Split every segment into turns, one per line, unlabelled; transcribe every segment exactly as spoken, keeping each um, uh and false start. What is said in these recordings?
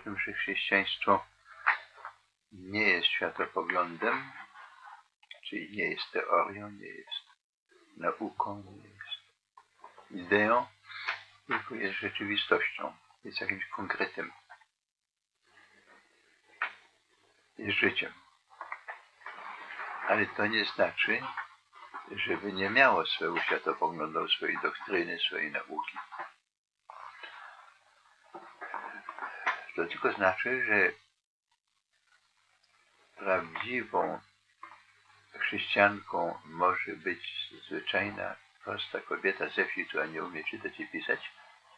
tym, że chrześcijaństwo nie jest światopoglądem, czyli nie jest teorią, nie jest nauką, nie jest ideą, tylko jest rzeczywistością, jest jakimś konkretem, jest życiem. Ale to nie znaczy, żeby nie miało swojego światopoglądu, swojej doktryny, swojej nauki. To tylko znaczy, że prawdziwą chrześcijanką może być zwyczajna, prosta kobieta ze wsi, która nie umie czytać i pisać,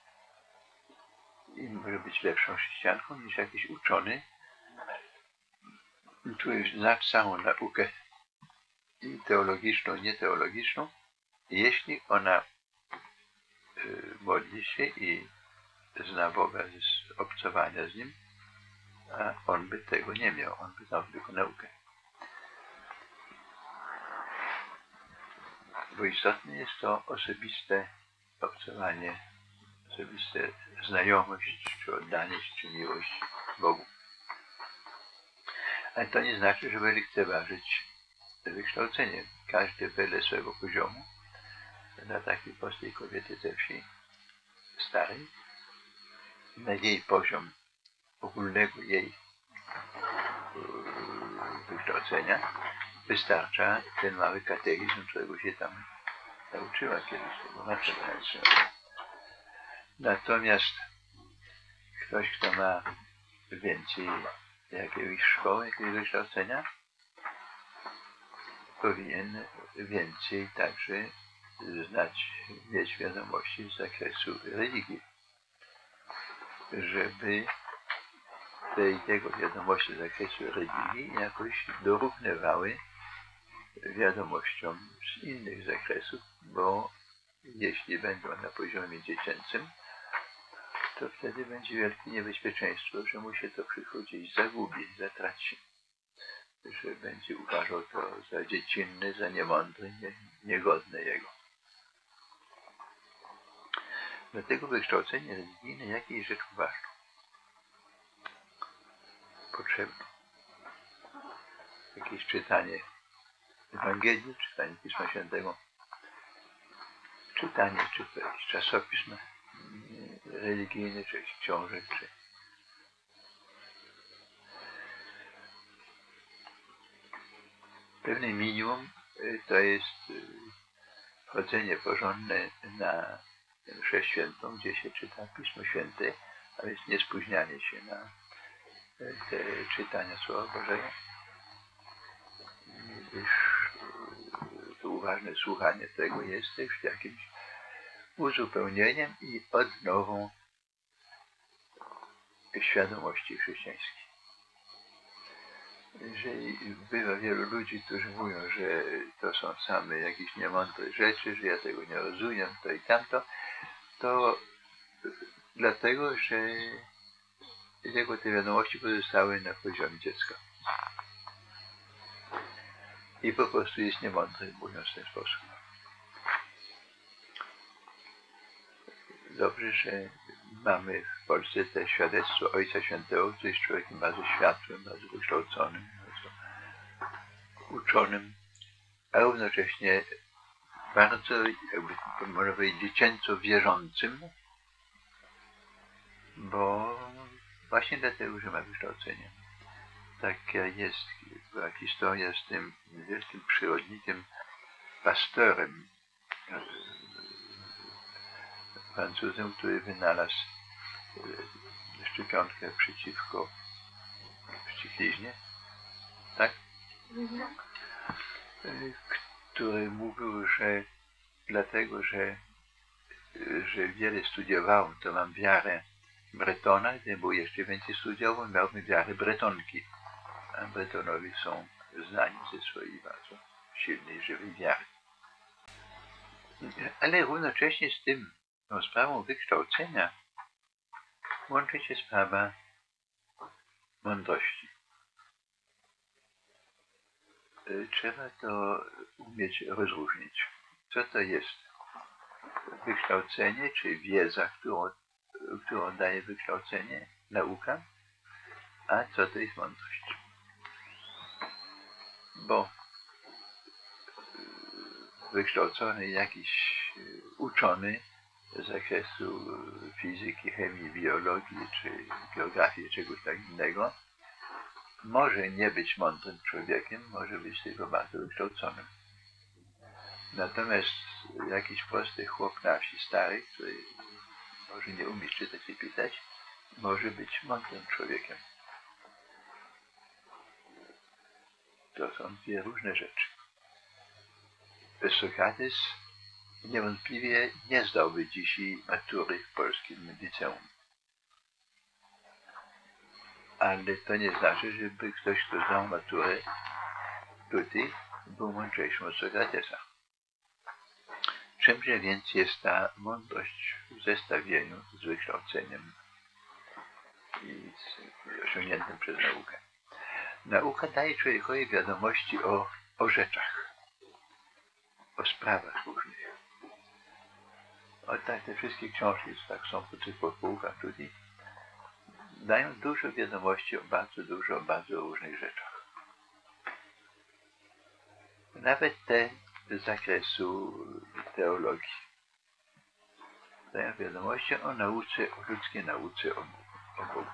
i może być lepszą chrześcijanką niż jakiś uczony, który zna całą naukę i teologiczną, i nieteologiczną, jeśli ona y, modli się i zna Boga z obcowania z Nim, a on by tego nie miał, on by znał tylko naukę. Bo istotne jest to osobiste obcowanie, osobiste znajomość, czy oddanie się, czy miłość Bogu. Ale to nie znaczy, żeby lekceważyć wykształcenie. Każdy wedle swojego poziomu, dla takiej prostej kobiety ze wsi starej, na jej poziom ogólnego jej wykształcenia wystarcza ten mały katechizm, którego się tam nauczyła kiedyś, tego matka nauczyła. Natomiast ktoś, kto ma więcej jakiejś szkoły, jakiegoś wykształcenia, powinien więcej także znać, mieć wiadomości z zakresu religii, żeby tej jego wiadomości z zakresu religii jakoś dorównywały wiadomościom z innych zakresów, bo jeśli będą na poziomie dziecięcym, to wtedy będzie wielkie niebezpieczeństwo, że mu się to wszystko gdzieś zagubi, zatraci, że będzie uważał to za dziecinne, za niemądre, nie, niegodne jego. Dlatego wykształcenie religijne jakiejś rzecz ważną, potrzebne. Jakieś czytanie Ewangelii, czytanie Pisma Świętego, czytanie czy to jakiś czasopism religijny, czy jakiś książek, czy pewne minimum to jest chodzenie porządne na mszę świętą, gdzie się czyta Pismo Święte, a więc nie spóźnianie się na te czytania Słowa Bożego, gdyż to uważne słuchanie tego jest też jakimś uzupełnieniem i odnową świadomości chrześcijańskiej. Jeżeli bywa wielu ludzi, którzy mówią, że to są same jakieś niemądre rzeczy, że ja tego nie rozumiem, to i tamto, to dlatego, że jego te wiadomości pozostały na poziomie dziecka. I po prostu jest niemądry, mówiąc w ten sposób. Dobrze, że mamy w Polsce te świadectwo Ojca Świętego, który jest człowiekiem bardzo światłym, bardzo wykształconym, bardzo uczonym, a równocześnie bardzo, jakby można powiedzieć, dziecięco wierzącym, bo właśnie dlatego, że ma wykształcenie. Taka jest była historia z tym wielkim przyrodnikiem, pastorem, Francuzem, który wynalazł szczepionkę przeciwko wściekliźnie, tak? Mhm. Który mówił, że dlatego, że, że wiele studiował, to mam wiarę Bretona, gdy był jeszcze więcej studiował, miałbym wiarę Bretonki. A Bretonowie są znani ze swojej bardzo silnej, żywej wiary. Ale równocześnie z tym, tą sprawą wykształcenia, łączy się sprawa mądrości. Trzeba to umieć rozróżnić. Co to jest wykształcenie, czy wiedza, którą, którą daje wykształcenie, nauka, A co to jest mądrość? Bo wykształcony jakiś uczony z zakresu fizyki, chemii, biologii czy geografii, czegoś tak innego, może nie być mądrym człowiekiem, może być tylko bardzo wykształconym. Natomiast jakiś prosty chłop na wsi stary, który może nie umie czytać i pisać, może być mądrym człowiekiem. To są dwie różne rzeczy. Sokrates niewątpliwie nie zdałby dzisiaj matury w polskim liceum. Ale to nie znaczy, żeby ktoś, kto zdał maturę tutaj, był mądrzejszym od Sokratesa. Czymże więc jest ta mądrość w zestawieniu z wykształceniem i z osiągniętym przez naukę? Nauka daje człowiekowi wiadomości o, o rzeczach, o sprawach różnych. O tak, te wszystkie książki, co tak są po tych półkach tutaj, dają dużo wiadomości o bardzo dużo, o bardzo różnych rzeczach. Nawet te z zakresu teologii dają wiadomości o nauce, o ludzkiej nauce o, o Bogu.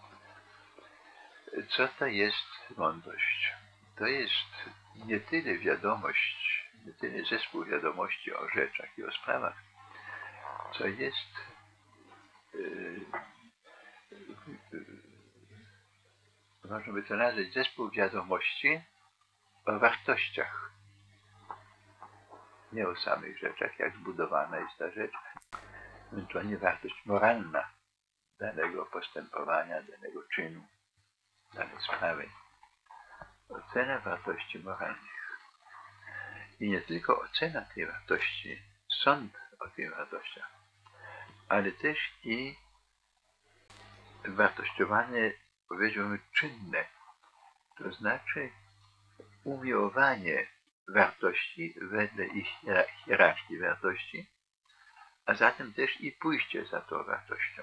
Co to jest mądrość? To jest nie tyle wiadomość, nie tyle zespół wiadomości o rzeczach i o sprawach, co jest yy, yy, można by to nazwać zespół wiadomości o wartościach. Nie o samych rzeczach, jak zbudowana jest ta rzecz, ewentualnie wartość moralna danego postępowania, danego czynu, danej sprawy. Ocena wartości moralnych. I nie tylko ocena tej wartości, sąd o tych wartościach, ale też i wartościowanie, powiedziałbym, czynne, to znaczy umiłowanie wartości wedle ich hierarchii wartości, a zatem też i pójście za tą wartością.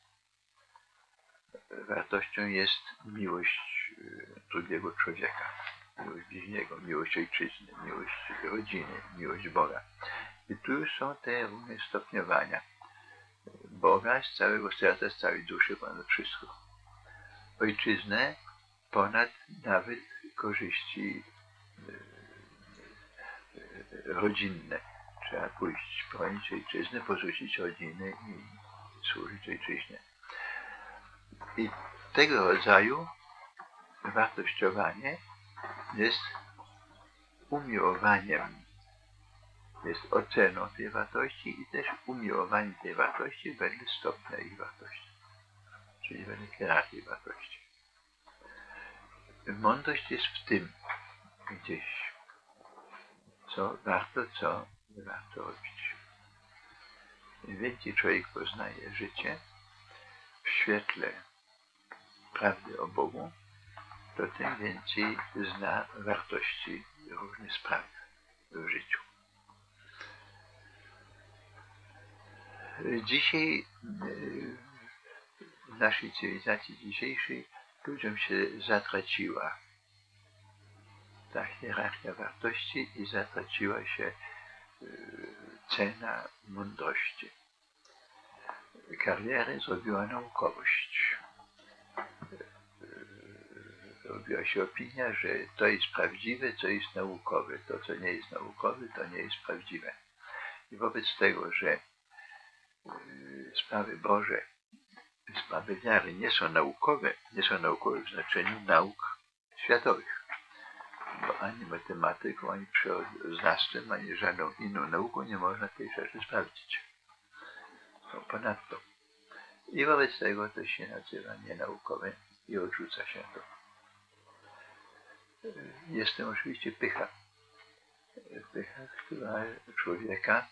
Wartością jest miłość drugiego człowieka, miłość bliźniego, miłość ojczyzny, miłość rodziny, miłość Boga. I tu już są te różne stopniowania. Boga z całego serca, z całej duszy, ponad wszystko. Ojczyznę ponad nawet korzyści rodzinne. Trzeba pójść, bronić ojczyzny, porzucić rodziny i służyć ojczyźnie. I tego rodzaju wartościowanie jest umiłowaniem, jest oceną tej wartości i też umiłowaniem tej wartości wedle stopnia ich wartości, czyli wedle hierarchii wartości. Mądrość jest w tym gdzieś, co warto, co nie warto robić. Im więcej człowiek poznaje życie w świetle prawdy o Bogu, to tym więcej zna wartości różnych spraw w życiu. Dzisiaj, w naszej cywilizacji dzisiejszej, ludziom się zatraciła ta hierarchia wartości i zatraciła się cena mądrości. Karierę zrobiła naukowość. Robiła się opinia, że to jest prawdziwe, co jest naukowe. To, co nie jest naukowe, to nie jest prawdziwe. I wobec tego, że sprawy Boże, sprawy wiary nie są naukowe, nie są naukowe w znaczeniu nauk światowych. Bo ani matematyką, ani przyrodzoznawstwem, ani żadną inną nauką nie można tej rzeczy sprawdzić. No, ponadto. I wobec tego to się nazywa nienaukowe i odrzuca się to. Jest to oczywiście pycha. Pycha, która człowieka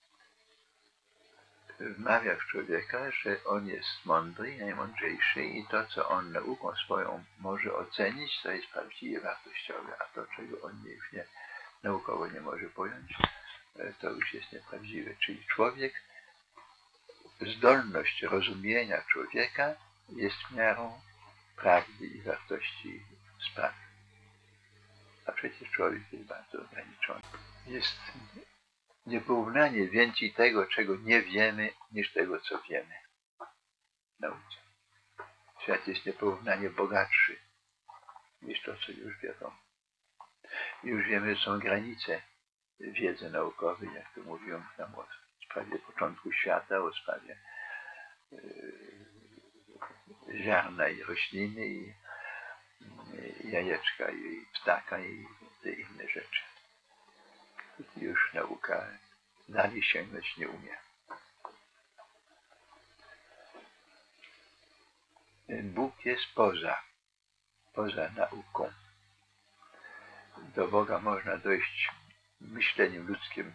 wmawia w człowieka, że on jest mądry, najmądrzejszy i to, co on nauką swoją może ocenić, to jest prawdziwie wartościowe, a to, czego on już nie, naukowo nie może pojąć, to już jest nieprawdziwe. Czyli człowiek, zdolność rozumienia człowieka jest miarą prawdy i wartości spraw. A przecież człowiek jest bardzo ograniczony. Jest nieporównanie więcej tego, czego nie wiemy, niż tego, co wiemy w nauce. Świat jest nieporównanie bogatszy niż to, co już wiadomo. Już wiemy, że są granice wiedzy naukowej, jak to mówią nam o sprawie początku świata, o sprawie yy, ziarna i rośliny, i, i jajeczka, i ptaka, i te inne rzeczy. Już nauka dalej sięgnąć nie umie. Bóg jest poza, poza nauką. Do Boga można dojść myśleniem ludzkim,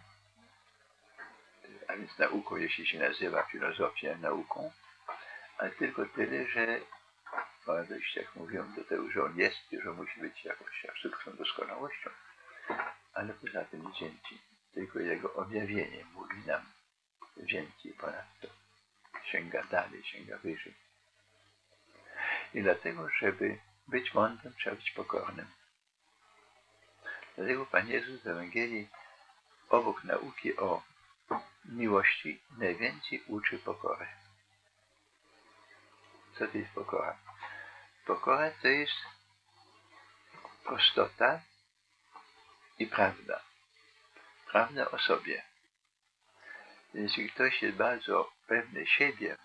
a więc nauką, jeśli się nazywa filozofię nauką, ale tylko tyle, że można dojść, jak mówią, do tego, że on jest i że musi być jakąś absolutną doskonałością, ale poza tym nic więcej. Tylko jego objawienie mówi nam więcej ponadto. Sięga dalej, sięga wyżej. I dlatego, żeby być mądrym, trzeba być pokornym. Dlatego Pan Jezus w Ewangelii obok nauki o miłości najwięcej uczy pokory. Co to jest pokora? Pokora to jest prostota i prawda. Prawda o sobie. Jeśli ktoś jest bardzo pewny siebie,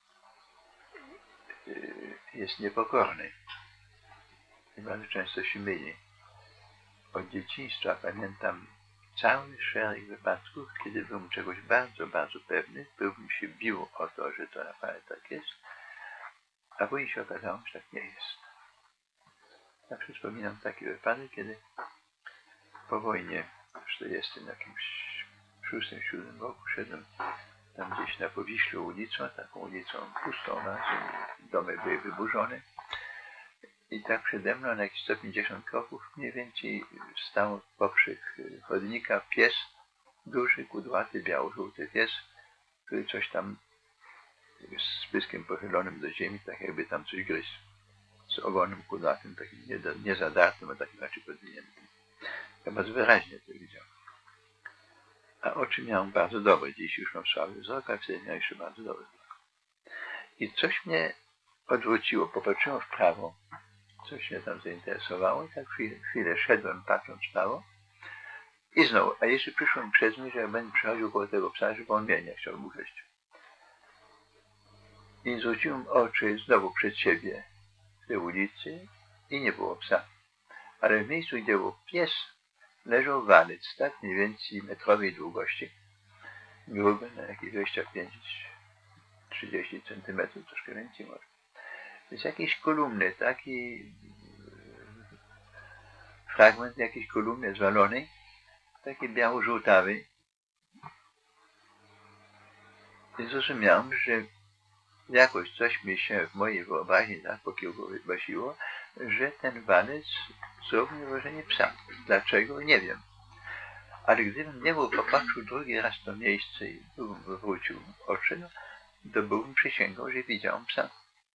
jest niepokorny. I bardzo często się myli. Od dzieciństwa pamiętam cały szereg wypadków, kiedy byłem czegoś bardzo, bardzo pewny, byłbym się bił o to, że to naprawdę tak jest, a później się okazało, że tak nie jest. Ja przypominam taki wypadek, kiedy po wojnie w czterdziestym jakimś szóstym, siódmym roku szedłem tam gdzieś na Powiślu ulicą, taką ulicą pustą, domy były wyburzone. I tak przede mną na jakieś sto pięćdziesiąt kroków mniej więcej stał poprzek chodnika pies, duży, kudłaty, biało-żółty pies, który coś tam z pyskiem pochylonym do ziemi, tak jakby tam coś gryzł. Z ogonem kudłatym, takim niezadartym, a takim raczej podwiniętym. Ja bardzo wyraźnie to widział. A oczy miałem bardzo dobre, dziś już mam słaby wzrok, a wtedy miałem jeszcze bardzo dobry wzrok. I coś mnie odwróciło, popatrzyłem w prawo, coś mnie tam zainteresowało i tak chwilę, chwilę szedłem, patrząc w prawo i znowu, a jeszcze przyszło przez mnie, że jak będę przechodził koło tego psa, żeby on mnie nie chciał ugryźć. I zwróciłem oczy znowu przed siebie w tej ulicy i nie było psa. Ale w miejscu, gdzie był pies, leżał walec, tak mniej więcej metrowej długości, gruby na jakieś dwadzieścia pięć trzydzieści centymetrów, troszkę więcej może. Jest jakieś kolumny, taki fragment jakiejś kolumny zwalonej, taki biało-żółtawy. I zrozumiałem, że jakoś coś mi się w mojej wyobraźni tak pokiełbasiło, że ten walec zrobił mi wrażenie psa. Dlaczego? Nie wiem. Ale gdybym nie był popatrzył drugi raz w to miejsce i wrócił oczy, no, to byłbym przysięgał, że widziałem psa.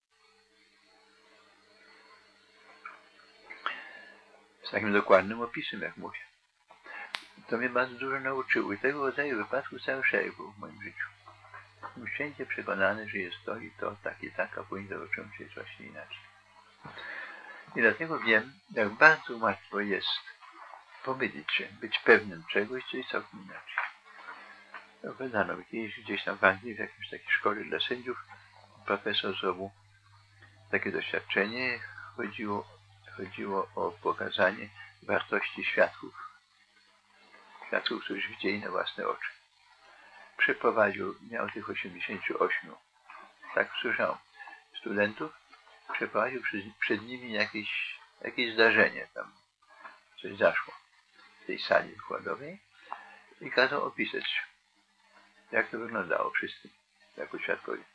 Z takim dokładnym opisem, jak mówię. To mnie bardzo dużo nauczyło i tego rodzaju wypadków cały szereg był w moim życiu. Byłem święcie przekonany, że jest to i to, tak i tak, a później zobaczyłem, że jest właśnie inaczej. I dlatego wiem, jak bardzo łatwo jest pomylić się, być pewnym czegoś, co jest całkiem inaczej. Opowiadano kiedyś gdzieś tam w Anglii, w jakiejś takiej szkole dla sędziów, profesor zrobił takie doświadczenie, chodziło, chodziło o pokazanie wartości świadków. Świadków, których widzieli na własne oczy. Przeprowadził, miał tych osiemdziesięciu ośmiu, tak słyszałem, studentów, przeprowadził przed, przed nimi jakieś, jakieś zdarzenie tam, coś zaszło w tej sali wykładowej i kazał opisać, jak to wyglądało wszystkim, jako świadkowie.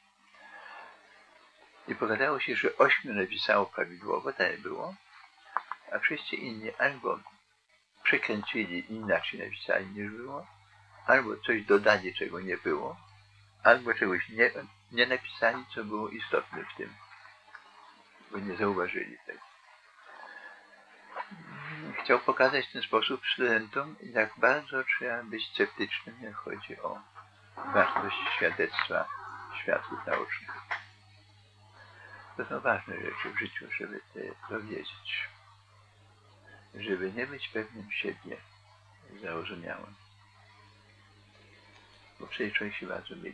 I pokazało się, że ośmiu napisało prawidłowo, tak było, a wszyscy inni albo przekręcili i inaczej napisali niż było, albo coś dodali, czego nie było, albo czegoś nie, nie napisali, co było istotne w tym. bo nie zauważyli tego. Chciał pokazać w ten sposób studentom, jak bardzo trzeba być sceptycznym, jak chodzi o wartość świadectwa świadków naocznych. To są ważne rzeczy w życiu, żeby to wiedzieć. Żeby nie być pewnym siebie, zarozumiałym. Bo przecież człowiek się bardzo myli.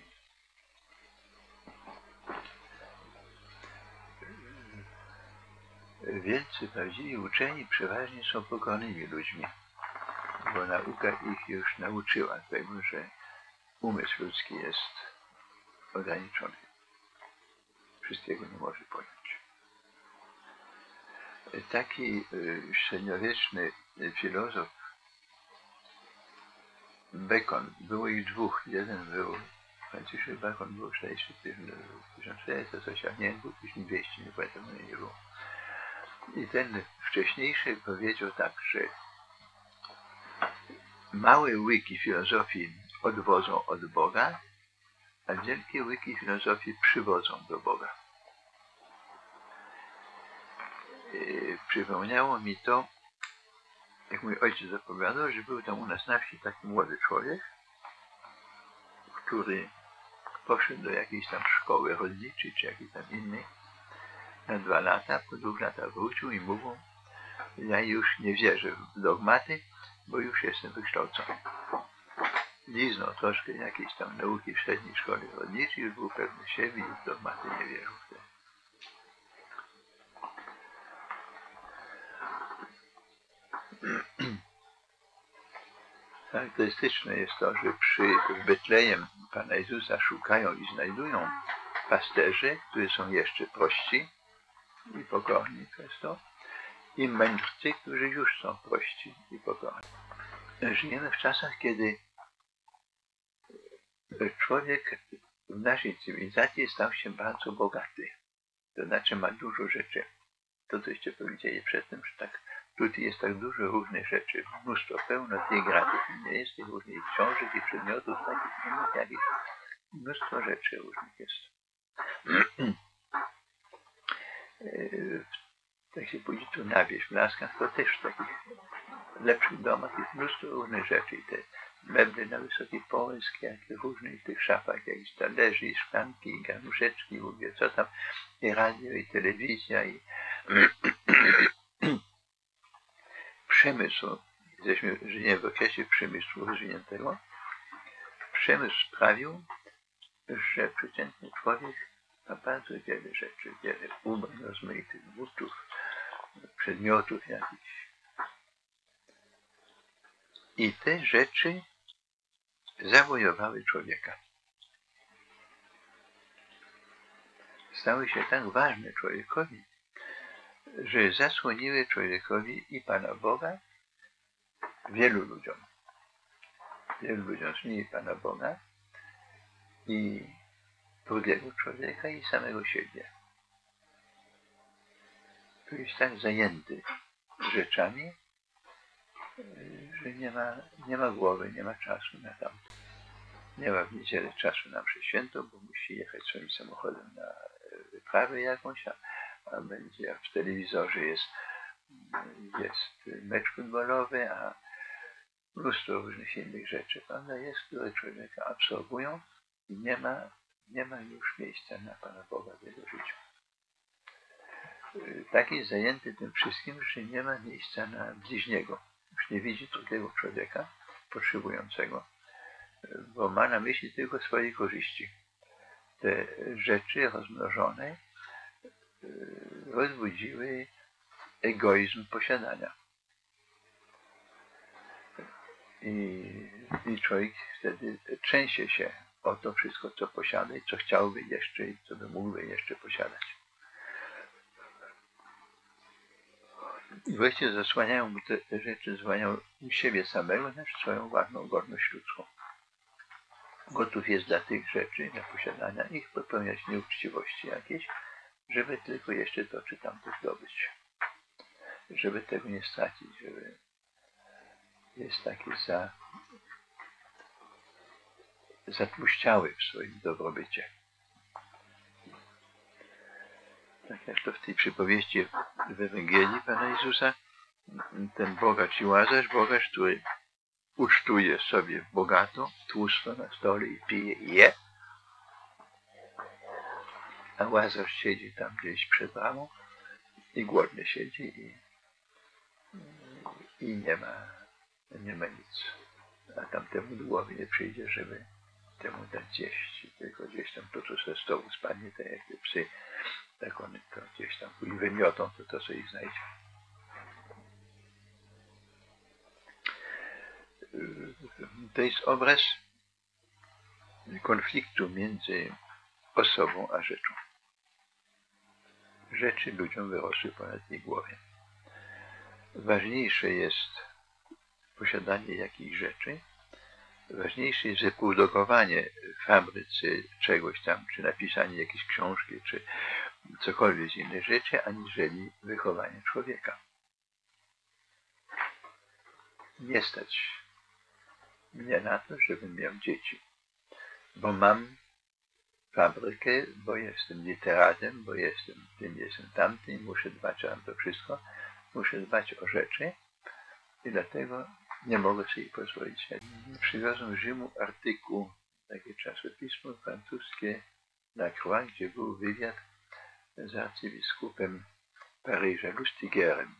Wielcy, prawdziwi uczeni przeważnie są pokornymi ludźmi, bo nauka ich już nauczyła tego, że umysł ludzki jest ograniczony. Wszystkiego nie może pojąć. Taki średniowieczny filozof Bacon, było ich dwóch. Jeden był Franciszek Bacon, był tysiąc czterysta coś, a nie, był tysiąc dwieście, nie pamiętam, nie było. I ten wcześniejszy powiedział tak, że małe łyki filozofii odwodzą od Boga, a wielkie łyki filozofii przywodzą do Boga. Yy, przypomniało mi to, jak mój ojciec opowiadał, że był tam u nas na wsi taki młody człowiek, który poszedł do jakiejś tam szkoły rolniczej, czy jakiejś tam innej, na dwa lata, po dwóch latach wrócił i mówił: ja już nie wierzę w dogmaty, bo już jestem wykształcony. Liznął troszkę jakiejś tam nauki w średniej szkole rolniczej, już był pewny siebie i w dogmaty nie wierzył. Charakterystyczne jest to, że przy Betlejem Pana Jezusa szukają i znajdują pasterze, którzy są jeszcze prości i pokorni przez to, i mędrcy, którzy już są prości i pokorni. Żyjemy w czasach, kiedy człowiek w naszej cywilizacji stał się bardzo bogaty. To znaczy ma dużo rzeczy. To, coście powiedzieli przedtem, że tak, tutaj jest tak dużo różnych rzeczy, mnóstwo, pełno tych gratów, nie jest tych różnych książek i przedmiotów, takich innych jakichś, mnóstwo rzeczy różnych jest. Tak się pójdzie tu na wieś, w Laskach, to też w takich lepszych domach jest mnóstwo różnych rzeczy. I te meble na wysoki połysk, jakie różne, i w tych szafach jakieś talerzy, i szklanki, i garnuszeczki, mówię, co tam, i radio, i telewizja, i przemysł. Jesteśmy, żyjemy w okresie przemysłu rozwiniętego. Przemysł sprawił, że przeciętny człowiek ma bardzo wiele rzeczy, wiele ubrań, rozmaitych butów, przedmiotów jakichś. I te rzeczy zawojowały człowieka. Stały się tak ważne człowiekowi, że zasłoniły człowiekowi i Pana Boga, wielu ludziom. Wielu ludziom zmieni Pana Boga i drugiego człowieka i samego siebie. Tu jest tak zajęty rzeczami, że nie ma, nie ma głowy, nie ma czasu na tamto. Nie ma w niedzielę czasu na mszę świętą, bo musi jechać swoim samochodem na wyprawę jakąś, a, a będzie w telewizorze jest, jest mecz futbolowy, a mnóstwo różnych innych rzeczy, prawda, jest, które człowieka absorbują i nie ma, nie ma już miejsca na Pana Boga w jego życiu. Tak jest zajęty tym wszystkim, że nie ma miejsca na bliźniego. Już nie widzi drugiego człowieka potrzebującego, bo ma na myśli tylko swoje korzyści. Te rzeczy rozmnożone rozbudziły egoizm posiadania. I, i człowiek wtedy trzęsie się o to wszystko, co posiada i co chciałby jeszcze i co by mógłby jeszcze posiadać. I wreszcie zasłaniają mu te, te rzeczy, zasłaniają siebie samego, znaczy swoją własną godność ludzką. Gotów jest dla tych rzeczy, dla posiadania ich, popełniać nieuczciwości jakieś, żeby tylko jeszcze to czy tamto zdobyć. Żeby tego nie stracić, żeby jest taki za, zatłuściały w swoim dobrobycie. Tak jak to w tej przypowieści w Ewangelii Pana Jezusa, ten bogacz i Łazarz, bogacz, który ucztuje sobie bogato, tłusto na stole i pije i je, a Łazarz siedzi tam gdzieś przed bramą i głodny siedzi i, i nie ma, nie ma nic. A tamtemu do głowy nie przyjdzie, żeby temu dać jeść, tylko gdzieś tam to, co ze stołu spadnie, tak jak te psy, tak one to gdzieś tam i wymiotą, to to, co ich znajdzie. To jest obraz konfliktu między osobą a rzeczą. Rzeczy ludziom wyrosły ponad ich głowy. Ważniejsze jest posiadanie jakichś rzeczy, ważniejsze jest wyprodukowanie w fabryce czegoś tam, czy napisanie jakiejś książki, czy cokolwiek z innych rzeczy, aniżeli wychowanie człowieka. Nie stać mnie na to, żebym miał dzieci, bo mam fabrykę, bo jestem literatem, bo jestem tym, jestem tamtym, muszę dbać o to wszystko, muszę dbać o rzeczy i dlatego nie mogę sobie pozwolić. Przywiozłem z Rzymu artykuł, takie czasopismo francuskie La Croix, gdzie był wywiad z arcybiskupem Paryża, Lustigerem.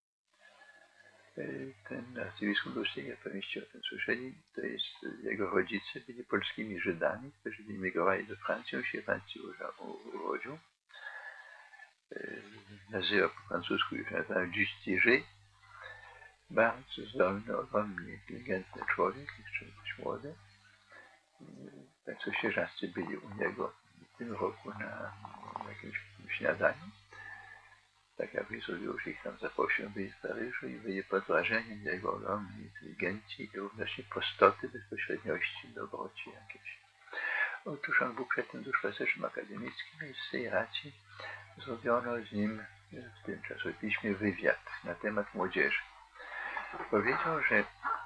Ten arcybiskup Lustiger, pewnie o tym słyszeli, to jest, jego rodzice byli polskimi Żydami, którzy emigrowali do Francji, on się w Francji urodził. Nazywa po francusku już nazywa Justiger. Bardzo zdolny, ogromnie inteligentny człowiek, jeszcze dość młody. Tak co sierżawcy byli u niego w tym roku na jakimś śniadaniu. Tak jak Jezus ich tam zaprosił, byli w Paryżu i byli pod wrażeniem jego ogromnej inteligencji i równośnie prostoty, bezpośredniości, dobroci jakiejś. Otóż on był przedtem duszpasterzem akademickim i z tej racji zrobiono z nim w tym czasopiśmie wywiad na temat młodzieży. Powiedział, że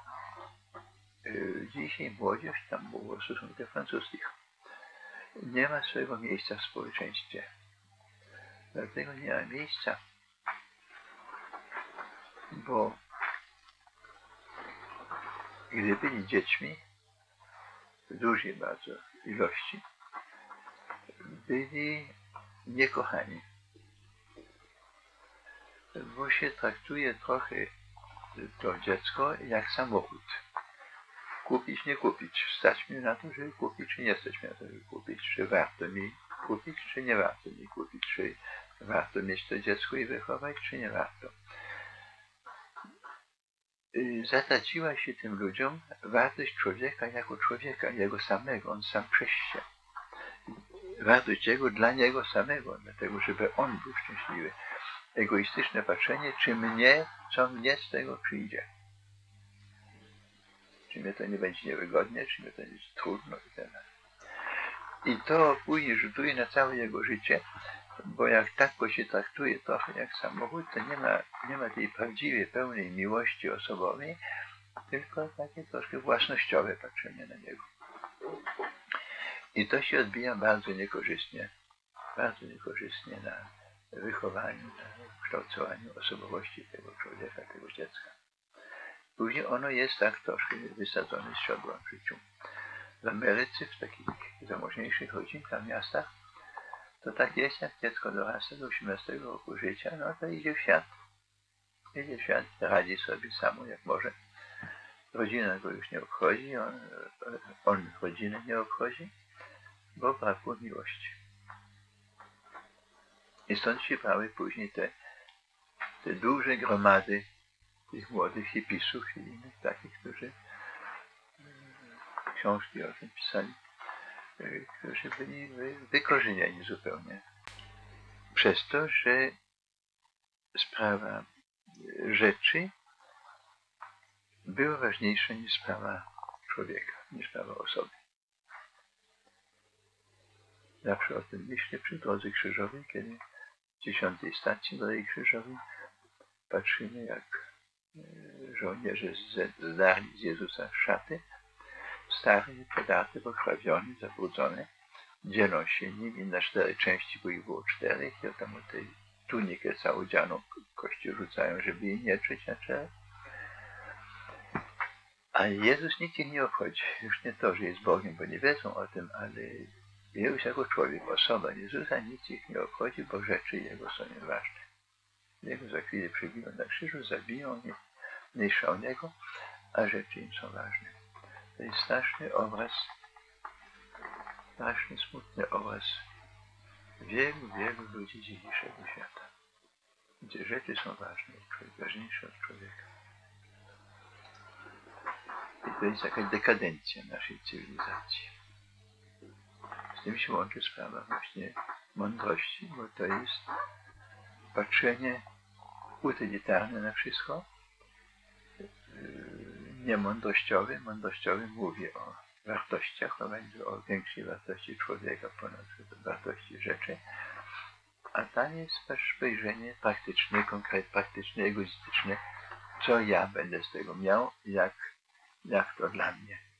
y, dzisiaj młodzież, tam było w stosunkach francuskich, nie ma swojego miejsca w społeczeństwie. Dlatego nie ma miejsca, bo gdy byli dziećmi, w dużej bardzo ilości, byli niekochani. Bo się traktuje trochę to dziecko jak samochód. Kupić, nie kupić. Stać mi na to, żeby kupić, czy nie stać mi na to, żeby kupić. Czy warto mi kupić, czy nie warto mi kupić. Czy warto mieć to dziecko i wychować, czy nie warto. Zatraciła się tym ludziom wartość człowieka jako człowieka, jego samego, on sam przez się. Wartość jego dla niego samego, dlatego żeby on był szczęśliwy. Egoistyczne patrzenie, czy mnie, co mnie z tego przyjdzie. Czy mnie to nie będzie niewygodnie, czy mnie to jest trudno i tak dalej. I to później rzutuje na całe jego życie, bo jak tak go się traktuje trochę jak samochód, to nie ma, nie ma tej prawdziwej, pełnej miłości osobowej, tylko takie troszkę własnościowe patrzenie na niego. I to się odbija bardzo niekorzystnie, bardzo niekorzystnie na wychowaniu, na kształtowaniu osobowości tego człowieka, tego dziecka. Później ono jest tak troszkę wysadzone z siodła w życiu. W Ameryce, w takich zamożniejszych rodzinach, miastach, to tak jest, jak dziecko dorasta do osiemnastego roku życia, no to idzie w świat. Idzie w świat, radzi sobie samo jak może. Rodzina go już nie obchodzi, on, on rodzinę nie obchodzi, bo brakło miłości. I stąd się brały później te, te duże gromady tych młodych hipisów i innych takich, którzy książki o tym pisali, którzy byli wykorzenieni zupełnie. Przez to, że sprawa rzeczy była ważniejsza niż sprawa człowieka, niż sprawa osoby. Zawsze o tym myślę przy drodze krzyżowej, kiedy w dziesiątej stacji drogi krzyżowej patrzymy, jak żołnierze zdarli z Jezusa szaty, stary, podarte, pokrwawiony, zabrudzony, dzielą się nimi na cztery części, bo ich było czterech, i tam o tej tunikę całodzianą kości rzucają, żeby jej nie czuć na czele. A Jezus nic ich nie obchodzi. Już nie to, że jest Bogiem, bo nie wiedzą o tym, ale Jezus jako człowiek, osoba Jezusa, nic ich nie obchodzi, bo rzeczy Jego są nieważne. Jego za chwilę przybiją na krzyżu, zabiją, nie, mniejsza o Niego, a rzeczy im są ważne. To jest straszny obraz, straszny, smutny obraz wielu, wielu ludzi dzisiejszego świata, gdzie rzeczy są ważne, człowiek ważniejszy od człowieka. I to jest jakaś dekadencja naszej cywilizacji. Z tym się łączy sprawa właśnie mądrości, bo to jest patrzenie utylitarne na wszystko, niemądrościowe. Mądrościowy mówi o wartościach, o, o większej wartości człowieka ponad wartości rzeczy, a tam jest też spojrzenie praktyczne, konkretne, praktyczne, egoistyczne, co ja będę z tego miał, jak, jak to dla mnie.